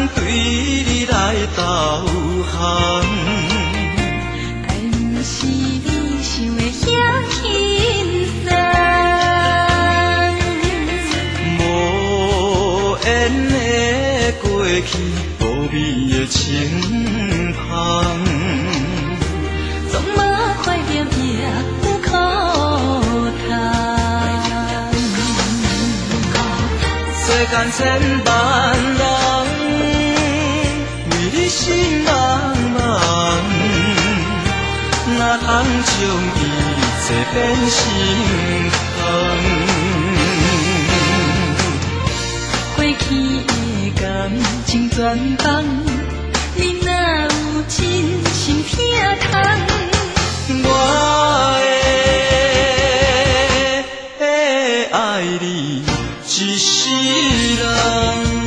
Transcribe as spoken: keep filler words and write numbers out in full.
对你来投降。 爱不是你想的遐轻松， 无缘的过去，无味的清香， 总无怀念也有苦叹。 世间千万人为你心茫茫，哪通将一切变成空？ 过去的感情全放，你哪有真心疼痛？ 我会爱你一世人。